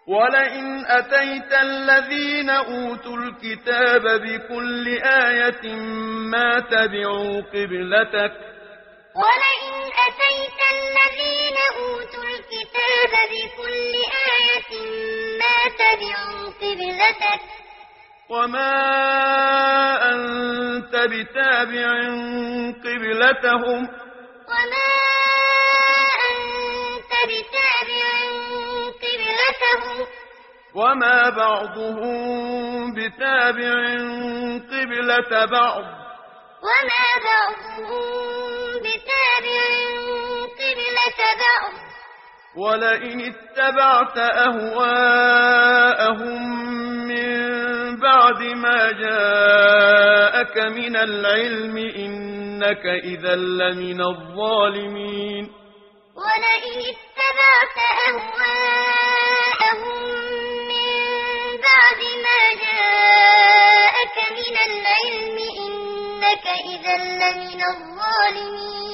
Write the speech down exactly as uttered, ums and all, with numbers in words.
ولئن أتيت الذين أوتوا الكتاب بكل آية ما تبعوا قبلتك ولئن أتيت الذين أوتوا الكتاب بكل آية ما تبعوا قبلتك وما أنت بتابع قبلتهم وما أنت بتابع قبلتهم وما بعضهم بتابع قبلة بعض وما بعضهم بتابع قبلة بعض ولئن اتبعت أهواءهم من بعد ما جاءك من العلم إنك إذا لمن الظالمين ولئن اتبعت أهواءهم من بعد ما جاءك من العلم إنك إذا لمن الظالمين